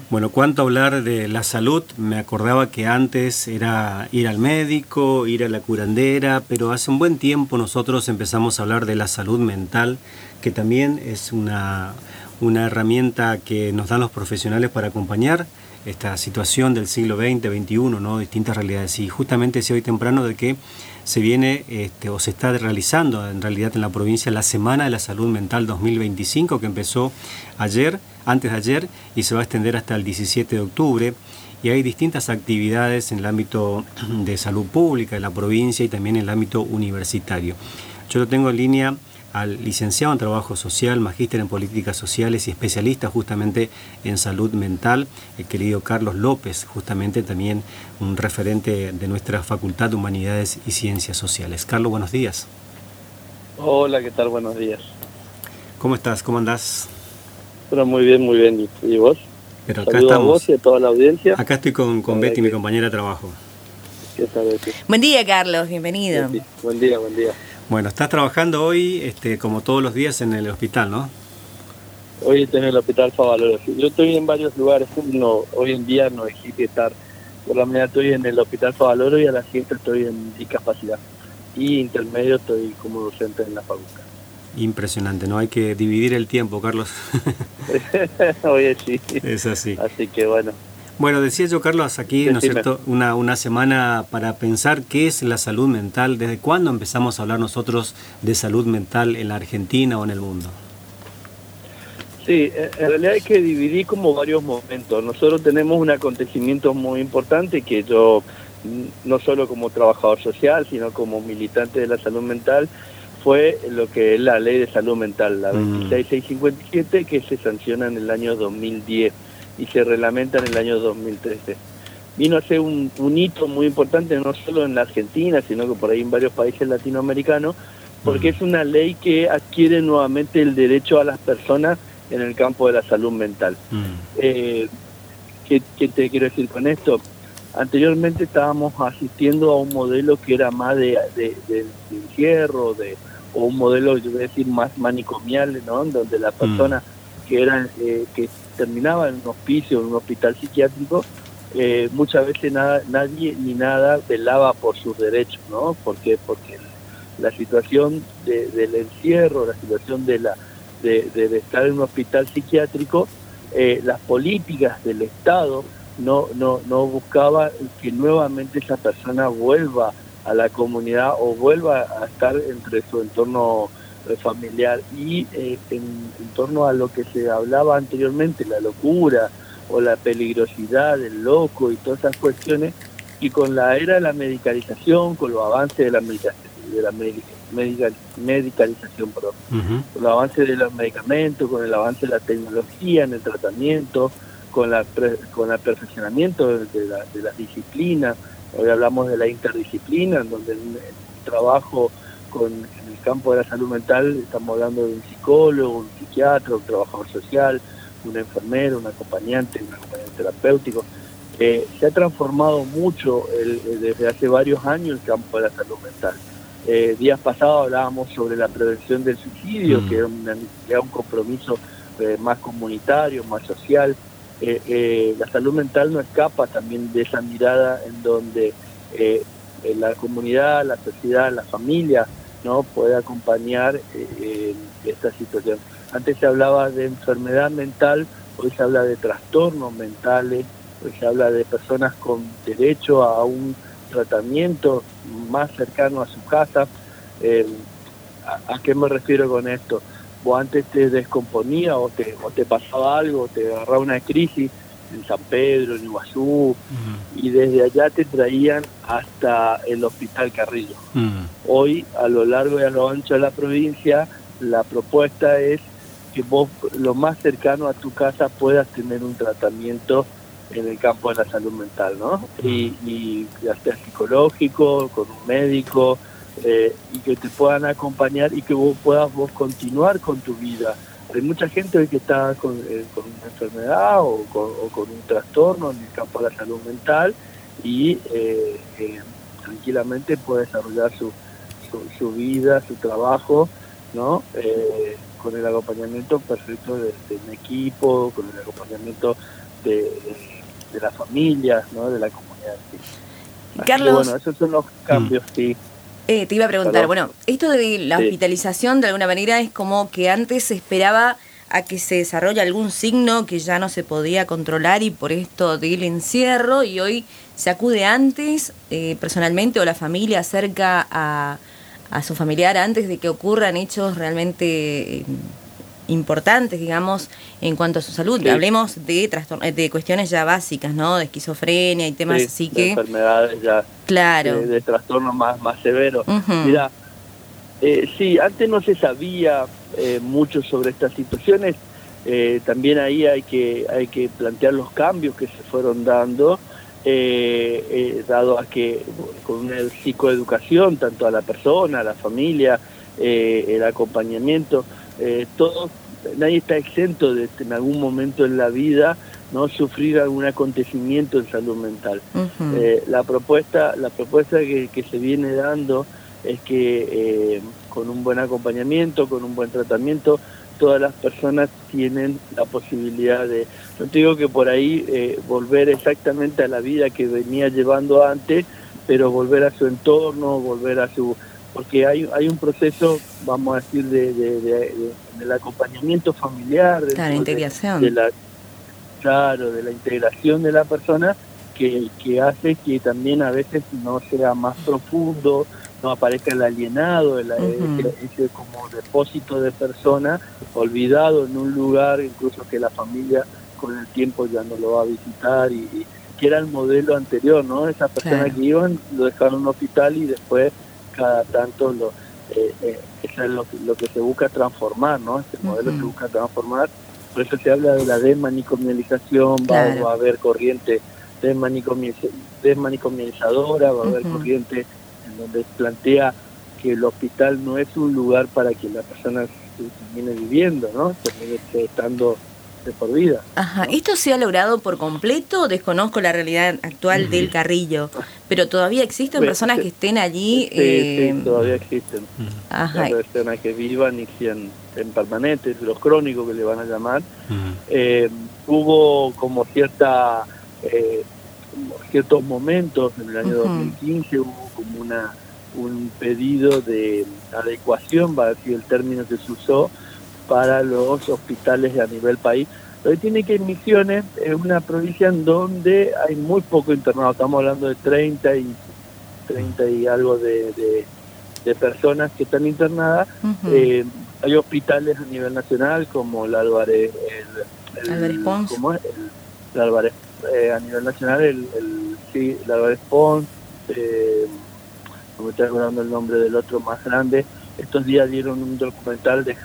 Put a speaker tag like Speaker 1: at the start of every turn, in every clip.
Speaker 1: Bueno, cuánto hablar de la salud, me acordaba que antes era ir al médico, ir a la curandera, pero hace un buen tiempo nosotros empezamos a hablar de la salud mental, que también es una herramienta que nos dan los profesionales para acompañar esta situación del siglo XX, XXI, ¿no? Distintas realidades. Y justamente decía hoy temprano de que se viene o se está realizando en realidad en la provincia la Semana de la Salud Mental 2025, que empezó antes de ayer, y se va a extender hasta el 17 de octubre. Y hay distintas actividades en el ámbito de salud pública de la provincia y también en el ámbito universitario. Yo lo tengo en línea al licenciado en Trabajo Social, magíster en Políticas Sociales y especialista justamente en salud mental, el querido Carlos López, justamente también un referente de nuestra Facultad de Humanidades y Ciencias Sociales. Carlos, buenos días.
Speaker 2: Hola, ¿qué tal? Buenos días.
Speaker 1: ¿Cómo estás? ¿Cómo andás?
Speaker 2: Bueno, muy bien. ¿Y vos?
Speaker 1: Pero acá
Speaker 2: Saludos
Speaker 1: estamos.
Speaker 2: A vos y a toda la audiencia.
Speaker 1: Acá estoy con Betty, mi compañera de trabajo.
Speaker 2: ¿Qué tal, Betty?
Speaker 3: Buen día, Carlos, bienvenido.
Speaker 2: Betty. Buen día.
Speaker 1: Bueno, estás trabajando hoy, como todos los días, en el hospital, ¿no?
Speaker 2: Hoy estoy en el Hospital Favaloro. Yo estoy en varios lugares. Hoy en día no elegí estar. Por la mañana estoy en el Hospital Favaloro y a la siguiente estoy en discapacidad. Y intermedio estoy como docente en la facultad.
Speaker 1: Impresionante, ¿no? Hay que dividir el tiempo, Carlos.
Speaker 2: Oye, sí.
Speaker 1: Es así.
Speaker 2: Así que bueno.
Speaker 1: Bueno, decía yo, Carlos, aquí, ¿no es cierto?, una semana para pensar qué es la salud mental. ¿Desde cuándo empezamos a hablar nosotros de salud mental en la Argentina o en el mundo?
Speaker 2: Sí, en realidad hay que dividir como varios momentos. Nosotros tenemos un acontecimiento muy importante que yo, no solo como trabajador social, sino como militante de la salud mental, fue lo que es la Ley de Salud Mental, la 26657, que se sanciona en el año 2010 y se reglamenta en el año 2013. Vino a ser un hito muy importante, no solo en la Argentina, sino que por ahí en varios países latinoamericanos, porque es una ley que adquiere nuevamente el derecho a las personas en el campo de la salud mental. ¿Qué te quiero decir con esto? Anteriormente estábamos asistiendo a un modelo que era más de encierro, o un modelo, yo voy a decir, más manicomial, ¿no? Donde la persona que terminaba en un hospicio, en un hospital psiquiátrico, muchas veces nadie ni nada velaba por sus derechos, ¿no? Porque la situación del encierro, la situación de estar en un hospital psiquiátrico, las políticas del Estado no buscaba que nuevamente esa persona vuelva a la comunidad o vuelva a estar entre su entorno familiar y en torno a lo que se hablaba anteriormente, la locura o la peligrosidad del loco y todas esas cuestiones, y con la era de la medicalización, con los avances de la medicalización, con los avances de los medicamentos, con el avance de la tecnología en el tratamiento, con el perfeccionamiento de las disciplinas. Hoy hablamos de la interdisciplina, en donde el trabajo en el campo de la salud mental estamos hablando de un psicólogo, un psiquiatra, un trabajador social, un enfermero, un acompañante terapéutico. Se ha transformado mucho desde hace varios años el campo de la salud mental. Días pasados hablábamos sobre la prevención del suicidio, que era un compromiso más comunitario, más social. La salud mental no escapa también de esa mirada en donde la comunidad, la sociedad, la familia, ¿no?, puede acompañar esta situación. Antes se hablaba de enfermedad mental, hoy se habla de trastornos mentales, hoy se habla de personas con derecho a un tratamiento más cercano a su casa. ¿A qué me refiero con esto? Vos antes te descomponías o te pasaba algo, te agarraba una crisis en San Pedro, en Iguazú, y desde allá te traían hasta el Hospital Carrillo. Hoy, a lo largo y a lo ancho de la provincia, la propuesta es que vos, lo más cercano a tu casa, puedas tener un tratamiento en el campo de la salud mental, ¿no? Y ya sea psicológico, con un médico, y que te puedan acompañar y que vos puedas continuar con tu vida. Hay mucha gente hoy que está con una enfermedad o con un trastorno en el campo de la salud mental y tranquilamente puede desarrollar su vida, su trabajo, ¿no? Con el acompañamiento perfecto de un equipo, con el acompañamiento de las familias, ¿no? De la comunidad. Sí.
Speaker 3: Carlos,
Speaker 2: bueno, esos son los cambios, sí.
Speaker 3: Te iba a preguntar,
Speaker 2: Perdón.
Speaker 3: bueno, esto de la hospitalización de alguna manera es como que antes se esperaba a que se desarrolle algún signo que ya no se podía controlar y por esto del encierro, y hoy se acude antes, personalmente, o la familia acerca a su familiar antes de que ocurran hechos realmente importantes, digamos, en cuanto a su salud. Sí. Hablemos de cuestiones ya básicas, ¿no? De esquizofrenia y temas así que...
Speaker 2: enfermedades ya...
Speaker 3: Claro.
Speaker 2: De trastornos más severos.
Speaker 3: Uh-huh.
Speaker 2: Mira, sí, antes no se sabía mucho sobre estas situaciones. También ahí hay que plantear los cambios que se fueron dando, dado a que con una psicoeducación, tanto a la persona, a la familia, el acompañamiento, nadie está exento de en algún momento en la vida no sufrir algún acontecimiento en salud mental.
Speaker 3: Uh-huh.
Speaker 2: La propuesta que se viene dando es que con un buen acompañamiento, con un buen tratamiento, todas las personas tienen la posibilidad de, no te digo que por ahí volver exactamente a la vida que venía llevando antes, pero volver a su entorno, volver a su... Porque hay un proceso, vamos a decir, del acompañamiento familiar,
Speaker 3: la integración.
Speaker 2: de la integración de la persona, que hace que también a veces no sea más profundo, no aparezca el alienado, ese como depósito de persona olvidado en un lugar, incluso que la familia con el tiempo ya no lo va a visitar, y que era el modelo anterior, ¿no? Esas personas que iban, lo dejaron en un hospital y después cada tanto eso es lo que se busca transformar, ¿no? Este modelo se busca transformar. Por eso se habla de la desmanicomialización, va a haber corriente desmanicomializadora, va a haber corriente en donde plantea que el hospital no es un lugar para que la persona termine viviendo, ¿no? Termine estando de por vida.
Speaker 3: Ajá, ¿no? ¿Esto se ha logrado por completo? Desconozco la realidad actual del Carrillo, pero todavía existen personas que estén allí.
Speaker 2: Sí, todavía existen.
Speaker 3: Ajá.
Speaker 2: Hay personas que vivan y sean en permanentes, los crónicos que le van a llamar. Hubo como ciertos momentos en el año 2015, hubo como un pedido de adecuación, va a decir el término que se usó, para los hospitales a nivel país. Pero tiene que en Misiones es una provincia en donde hay muy poco internado, estamos hablando de 30 y algo de personas que están internadas. Hay hospitales a nivel nacional como el Álvarez
Speaker 3: Pons.
Speaker 2: ¿Cómo es? El Álvarez, a nivel nacional el Álvarez Pons, no me estoy acordando el nombre del otro más grande. Estos días dieron un documental de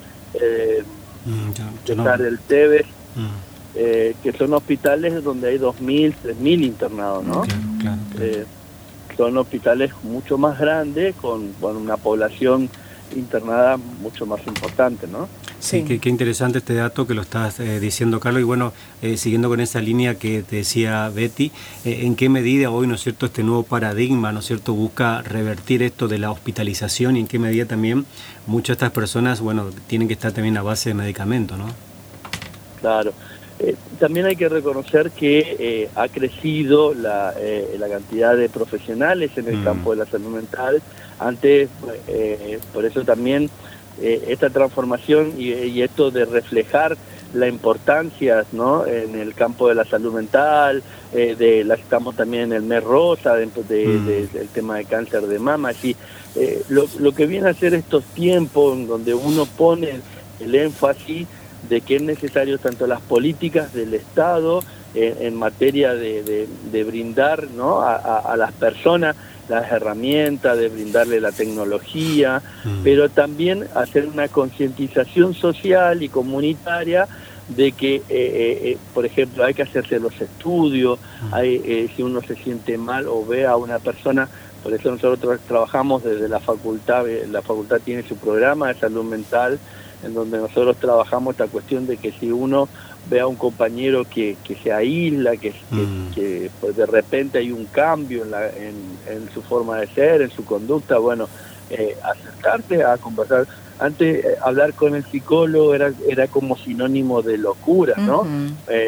Speaker 2: el Tevez, que son hospitales donde hay 2.000, 3.000 internados, ¿no?
Speaker 1: Claro.
Speaker 2: Son hospitales mucho más grandes, con una población internada mucho más importante, ¿no?
Speaker 1: Sí, qué interesante este dato que lo estás diciendo, Carlos. Y bueno, siguiendo con esa línea que te decía Betty, ¿en qué medida hoy, ¿no es cierto?, este nuevo paradigma, ¿no es cierto?, busca revertir esto de la hospitalización, y en qué medida también muchas de estas personas, bueno, tienen que estar también a base de medicamentos, ¿no?
Speaker 2: Claro. También hay que reconocer que ha crecido la cantidad de profesionales en el campo de la salud mental. Antes, por eso también esta transformación y esto de reflejar la importancia, ¿no?, en el campo de la salud mental, estamos también en el mes rosa, del tema de cáncer de mama. Así, lo que viene a ser estos tiempos en donde uno pone el énfasis de que es necesario tanto las políticas del Estado en materia de brindar, ¿no?, a las personas las herramientas, de brindarle la tecnología, pero también hacer una concientización social y comunitaria de que, por ejemplo, hay que hacerse los estudios, si uno se siente mal o ve a una persona. Por eso nosotros trabajamos desde la facultad tiene su programa de salud mental, en donde nosotros trabajamos esta cuestión de que si uno ve a un compañero que se aísla, que pues de repente hay un cambio en su forma de ser, en su conducta, bueno, acercarse a conversar. Antes hablar con el psicólogo era como sinónimo de locura, ¿no?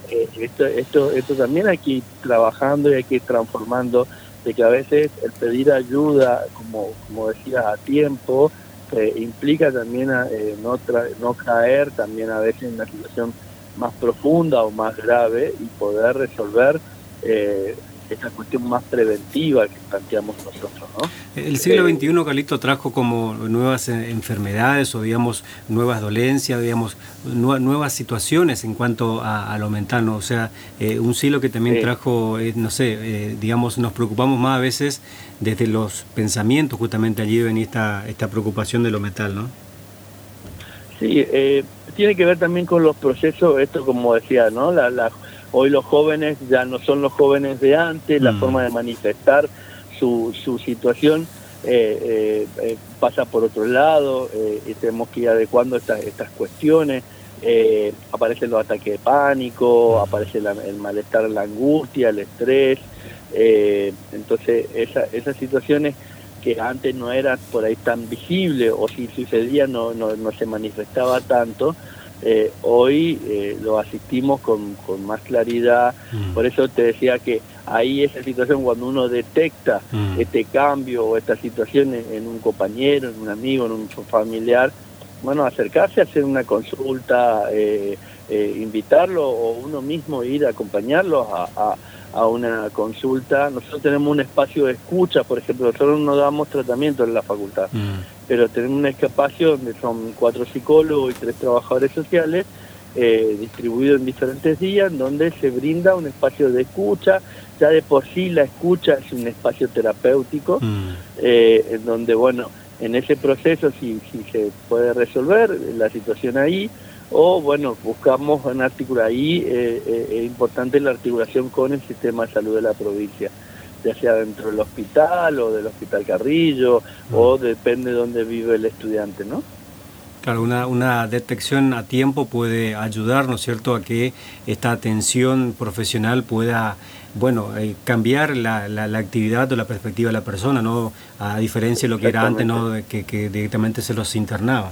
Speaker 2: esto también hay que ir trabajando y hay que ir transformando, de que a veces el pedir ayuda, como decías, a tiempo, implica también no caer también a veces en una situación más profunda o más grave y poder resolver esta cuestión más preventiva que planteamos nosotros, ¿no?
Speaker 1: El siglo XXI, Carlito, trajo como nuevas enfermedades o, digamos, nuevas dolencias, digamos, nuevas situaciones en cuanto a lo mental, ¿no? O sea, un siglo que también trajo, no sé, digamos, nos preocupamos más a veces desde los pensamientos, justamente allí venía esta preocupación de lo mental, ¿no?
Speaker 2: Sí, tiene que ver también con los procesos, esto como decía, ¿no? Hoy los jóvenes ya no son los jóvenes de antes, la forma de manifestar su situación pasa por otro lado, y tenemos que ir adecuando estas cuestiones. Aparecen los ataques de pánico, aparece el malestar, la angustia, el estrés. Entonces esas situaciones que antes no eran por ahí tan visibles, o si sucedía no se manifestaba tanto, hoy lo asistimos con más claridad. Por eso te decía que ahí esa situación, cuando uno detecta este cambio o esta situación en un compañero, en un amigo, en un familiar, bueno, acercarse a hacer una consulta, invitarlo, o uno mismo ir a acompañarlos a una consulta. Nosotros tenemos un espacio de escucha, por ejemplo, nosotros no damos tratamiento en la facultad, pero tenemos un espacio donde son 4 psicólogos y 3 trabajadores sociales, distribuidos en diferentes días, donde se brinda un espacio de escucha. Ya de por sí la escucha es un espacio terapéutico, en donde, bueno, en ese proceso si se puede resolver la situación ahí, o bueno, buscamos una articulación. Ahí es importante la articulación con el sistema de salud de la provincia, ya sea dentro del hospital o del Hospital Carrillo, o depende de dónde vive el estudiante, ¿no?
Speaker 1: Claro, una detección a tiempo puede ayudar, ¿no es cierto?, a que esta atención profesional pueda, bueno, cambiar la actividad o la perspectiva de la persona, ¿no? A diferencia de lo que era antes, ¿no?, que directamente se los internaba.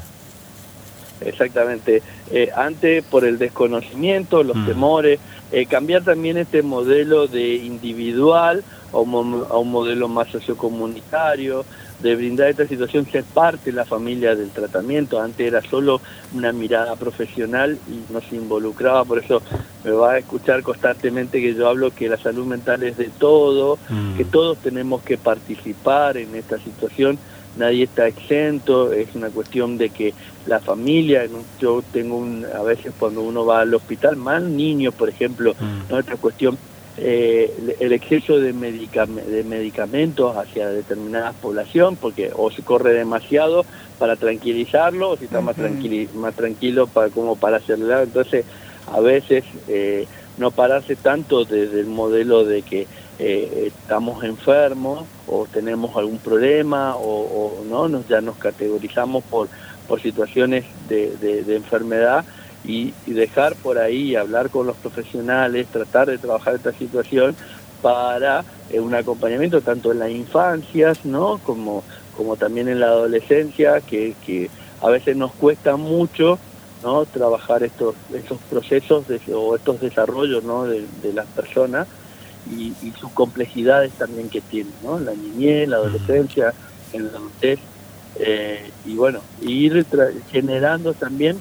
Speaker 2: Exactamente. Antes, por el desconocimiento, los temores, cambiar también este modelo de individual a un modelo más sociocomunitario, de brindar esta situación, ser parte de la familia del tratamiento. Antes era solo una mirada profesional y no se involucraba. Por eso me va a escuchar constantemente que yo hablo que la salud mental es de todo, que todos tenemos que participar en esta situación. Nadie está exento, es una cuestión de que la familia, yo tengo a veces cuando uno va al hospital, más niños, por ejemplo, ¿no? Esta cuestión, el exceso de medicamentos hacia determinada población, porque o se corre demasiado para tranquilizarlo, o si está más tranquilo como para acelerar. Entonces, a veces no pararse tanto desde el modelo de que estamos enfermos o tenemos algún problema, o no ya nos categorizamos por situaciones de enfermedad, y dejar por ahí, hablar con los profesionales, tratar de trabajar esta situación para un acompañamiento tanto en las infancias, ¿no?, como también en la adolescencia, que a veces nos cuesta mucho, ¿no?, trabajar estos procesos o estos desarrollos, ¿no?, de las personas, y sus complejidades también que tienen, ¿no?, la niñez, la adolescencia, en la adultez, y bueno, ir generando también,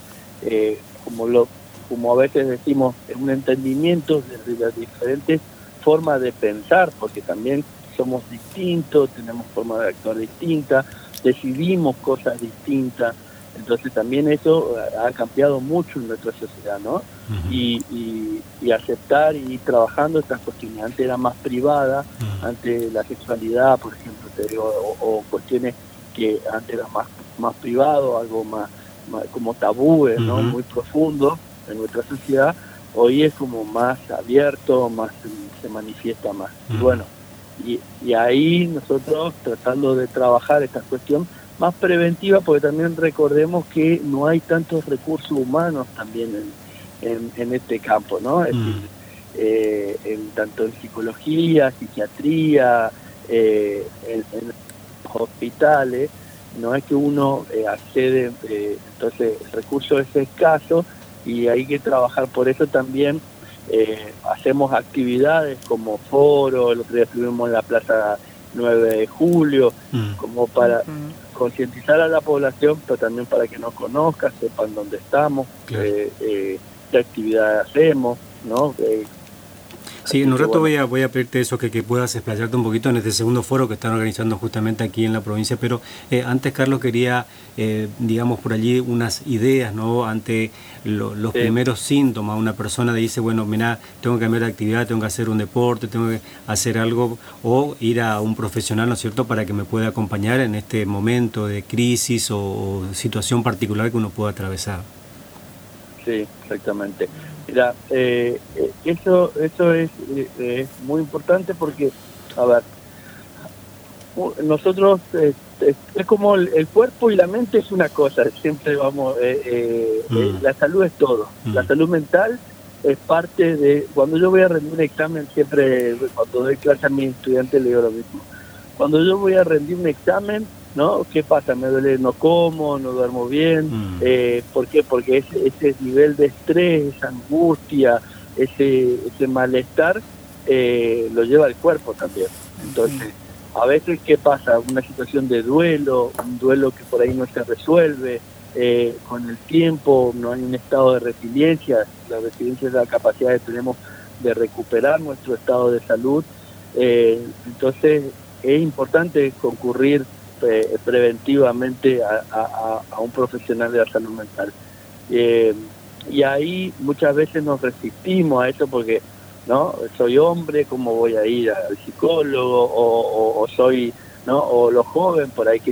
Speaker 2: como a veces decimos, un entendimiento de las diferentes formas de pensar, porque también somos distintos, tenemos formas de actuar distintas, decidimos cosas distintas. Entonces también eso ha cambiado mucho en nuestra sociedad, ¿no? Y aceptar y ir trabajando estas cuestiones. Antes era más privada, antes la sexualidad, por ejemplo, te digo, o cuestiones que antes era más privado, algo más como tabúes, ¿no?, muy profundo en nuestra sociedad. Hoy es como más abierto, más se manifiesta más. Y bueno, y ahí nosotros tratando de trabajar esta cuestión más preventiva, porque también recordemos que no hay tantos recursos humanos también en este campo, ¿no? Es decir, tanto en psicología, psiquiatría, en los hospitales, no es que uno accede, entonces el recurso es escaso y hay que trabajar. Por eso también hacemos actividades como foro, el otro día estuvimos en la Plaza 9 de Julio, como para concientizar a la población, pero también para que nos conozcan, sepan dónde estamos,
Speaker 1: claro.
Speaker 2: qué actividades hacemos, ¿no?
Speaker 1: Sí, en un rato voy a pedirte eso, que puedas explayarte un poquito en este segundo foro que están organizando justamente aquí en la provincia, pero antes, Carlos, quería, digamos, por allí unas ideas, ¿no? Ante los primeros síntomas, una persona dice, bueno, mira, tengo que cambiar de actividad, tengo que hacer un deporte, tengo que hacer algo, o ir a un profesional, ¿no es cierto?, para que me pueda acompañar en este momento de crisis o situación particular que uno pueda atravesar.
Speaker 2: Sí, exactamente. Mira, eso es muy importante porque, a ver, nosotros, es como el cuerpo y la mente es una cosa, siempre vamos, la salud es todo, la salud mental es parte de, cuando yo voy a rendir un examen, siempre cuando doy clase a mis estudiantes le digo lo mismo, cuando yo voy a rendir un examen, ¿no? ¿Qué pasa? Me duele, no como, no duermo bien. ¿Por qué? Porque ese nivel de estrés, esa angustia, ese malestar, lo lleva el cuerpo también. Entonces, a veces, ¿qué pasa? Una situación de duelo, un duelo que por ahí no se resuelve, con el tiempo no hay un estado de resiliencia. La resiliencia es la capacidad que tenemos de recuperar nuestro estado de salud. Entonces, es importante concurrir preventivamente a un profesional de la salud mental. Y ahí muchas veces nos resistimos a eso porque, ¿no? Soy hombre, ¿cómo voy a ir al psicólogo? O soy, ¿no? O los jóvenes por ahí que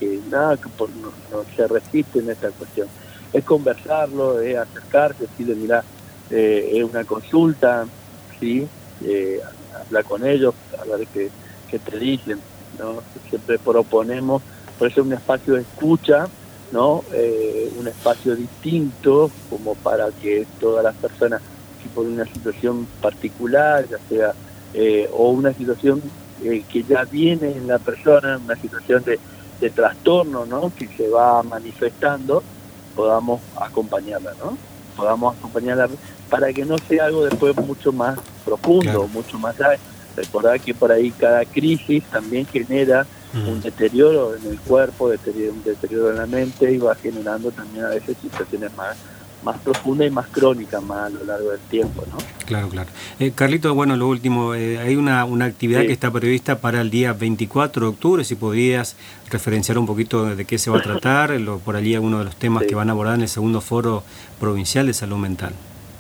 Speaker 2: no se resisten a esta cuestión. Es conversarlo, es acercarse, decirle, mira, es una consulta, ¿sí? Hablar con ellos, a ver qué te dicen, ¿no? Siempre proponemos, por eso un espacio de escucha, ¿no? Un espacio distinto, como para que todas las personas, si por una situación particular, ya sea, o una situación que ya viene en la persona, una situación de trastorno, ¿no? Que se va manifestando, podamos acompañarla, ¿no? Podamos acompañarla para que no sea algo después mucho más profundo, claro, mucho más grave. Recordar que por ahí cada crisis también genera un deterioro en el cuerpo, un deterioro en la mente, y va generando también a veces situaciones más profundas y más crónicas más a lo largo del tiempo, ¿no?
Speaker 1: Claro, claro. Carlito, bueno, lo último, hay una actividad que está prevista para el día 24 de octubre, si podrías referenciar un poquito de qué se va a tratar, por allí algunos de los temas que van a abordar en el segundo foro provincial de salud mental.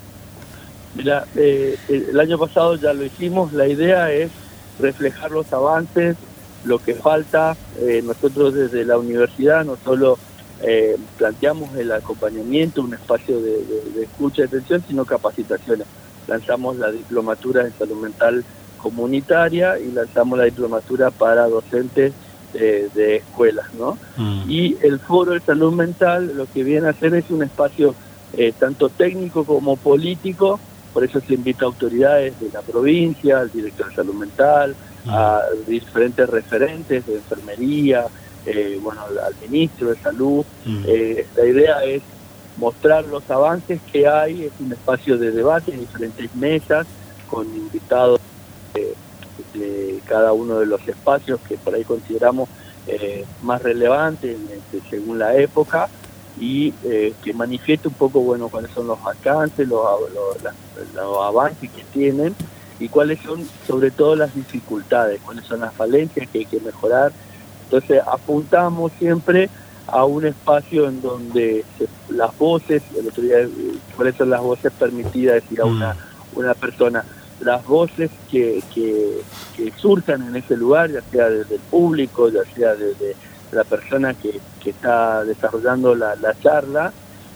Speaker 2: Mira, el año pasado ya lo hicimos, la idea es reflejar los avances, lo que falta. Nosotros desde la universidad no solo planteamos el acompañamiento, un espacio de escucha y atención, sino capacitaciones. Lanzamos la diplomatura en salud mental comunitaria y lanzamos la diplomatura para docentes de escuelas, ¿no? Y el foro de salud mental lo que viene a hacer es un espacio tanto técnico como político. Por eso se invita a autoridades de la provincia, al director de salud mental, a diferentes referentes de enfermería, al ministro de salud. La idea es mostrar los avances que hay, es un espacio de debate en diferentes mesas, con invitados de cada uno de los espacios que por ahí consideramos más relevantes según la época, y que manifieste un poco, cuáles son los alcances, los avances que tienen, y cuáles son sobre todo las dificultades, cuáles son las falencias que hay que mejorar. Entonces apuntamos siempre a un espacio en donde las voces, el otro día, cuáles son las voces permitidas, decir a una persona, las voces que surjan en ese lugar, ya sea desde el público, ya sea desde la persona que está desarrollando la charla,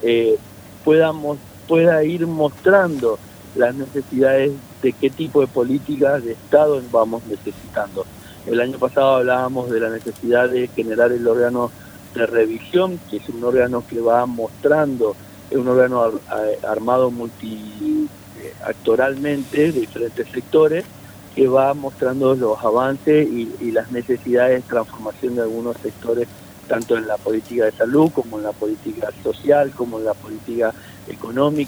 Speaker 2: pueda ir mostrando las necesidades de qué tipo de políticas de Estado vamos necesitando. El año pasado hablábamos de la necesidad de generar el órgano de revisión, que es un órgano que va mostrando, es un órgano armado multiactoralmente de diferentes sectores, que va mostrando los avances y las necesidades de transformación de algunos sectores, tanto en la política de salud como en la política social, como en la política económica.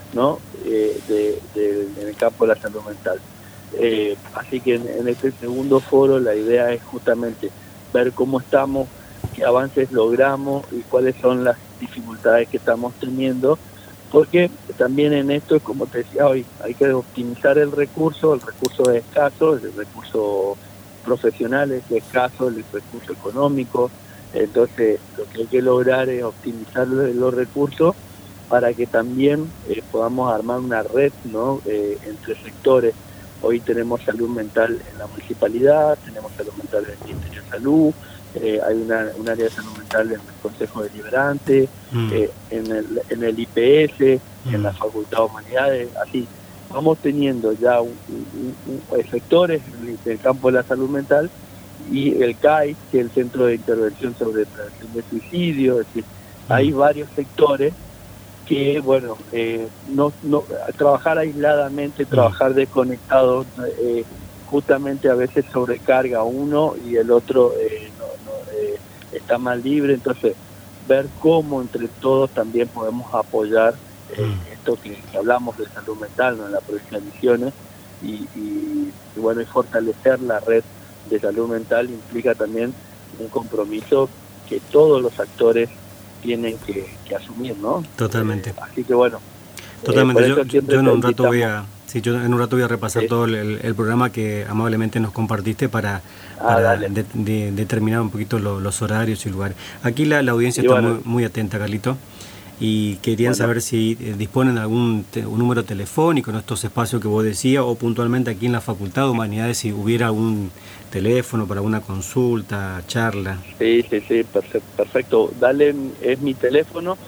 Speaker 2: ¿no? En el campo de la salud mental. Así que en este segundo foro la idea es justamente ver cómo estamos, qué avances logramos y cuáles son las dificultades que estamos teniendo, porque también en esto, como te decía hoy, hay que optimizar el recurso es escaso, el recurso profesional es escaso, el recurso económico. Entonces lo que hay que lograr es optimizar los recursos para que también podamos armar una red, ¿no? Entre sectores. Hoy tenemos salud mental en la municipalidad, tenemos salud mental en el Ministerio de Salud, hay un área de salud mental en el Consejo Deliberante, en el IPS, en la Facultad de Humanidades, así. Vamos teniendo ya sectores en el campo de la salud mental, y el CAI, que es el Centro de Intervención sobre Prevención de Suicidio. Es decir, hay varios sectores que, bueno, no trabajar aisladamente, trabajar desconectado, justamente a veces sobrecarga a uno y el otro está más libre. Entonces, ver cómo entre todos también podemos apoyar esto que hablamos de salud mental, ¿no?, en la provincia de Misiones, y bueno, y fortalecer la red de salud mental implica también un compromiso que todos los actores tienen que asumir, ¿no?
Speaker 1: Totalmente.
Speaker 2: Así que bueno.
Speaker 1: Totalmente. Yo en un rato voy a repasar todo el programa que amablemente nos compartiste para determinar un poquito los horarios y lugares. Aquí la audiencia está muy atenta, Carlito, y querían saber si disponen de un número telefónico en estos espacios que vos decías, o puntualmente aquí en la Facultad de Humanidades, si hubiera algún teléfono para una consulta, charla.
Speaker 2: Sí, perfecto. Dale, es mi teléfono,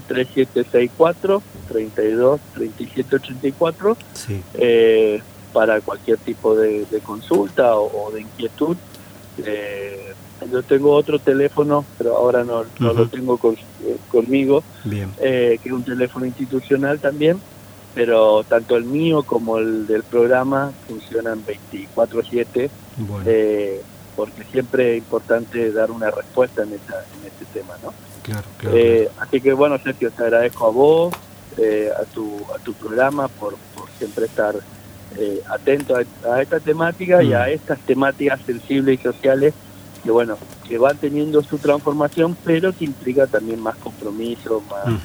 Speaker 2: 3764-323784, para cualquier tipo de consulta o de inquietud. Yo tengo otro teléfono, pero ahora no lo tengo conmigo, que es un teléfono institucional también, pero tanto el mío como el del programa funcionan 24/7, porque siempre es importante dar una respuesta en este tema, ¿no?
Speaker 1: Claro.
Speaker 2: Así que bueno, Sergio, te agradezco a vos, a tu programa, por siempre estar atento a esta temática y a estas temáticas sensibles y sociales que, bueno, que van teniendo su transformación, pero que implica también más compromiso,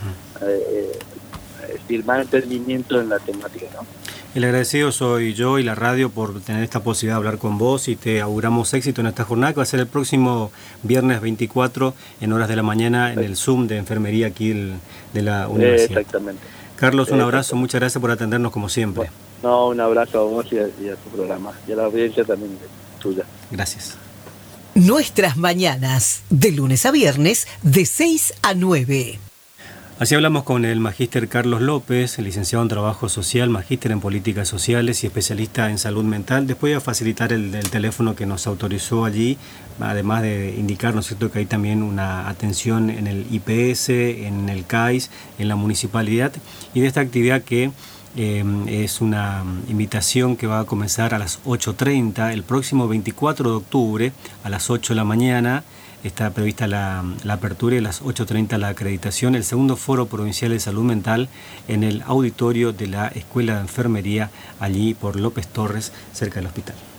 Speaker 2: más entendimiento en la temática, ¿no?
Speaker 1: El agradecido soy yo y la radio por tener esta posibilidad de hablar con vos, y te auguramos éxito en esta jornada, que va a ser el próximo viernes 24 en horas de la mañana en el Zoom de enfermería aquí de la universidad.
Speaker 2: Exactamente.
Speaker 1: Carlos, un abrazo, muchas gracias por atendernos como siempre.
Speaker 2: Bueno, un abrazo a vos y a tu programa, y a la audiencia también tuya.
Speaker 1: Gracias.
Speaker 4: Nuestras mañanas, de lunes a viernes, de 6 a 9.
Speaker 1: Así hablamos con el magíster Carlos López, licenciado en Trabajo Social, magíster en Políticas Sociales y especialista en Salud Mental. Después voy a facilitar el teléfono que nos autorizó allí, además de indicarnos, ¿cierto?, que hay también una atención en el IPS, en el CAIS, en la municipalidad, y de esta actividad que es una invitación que va a comenzar a las 8:30 el próximo 24 de octubre a las 8 de la mañana. Está prevista la apertura, y a las 8:30 la acreditación, el segundo Foro Provincial de Salud Mental en el auditorio de la Escuela de Enfermería, allí por López Torres, cerca del hospital.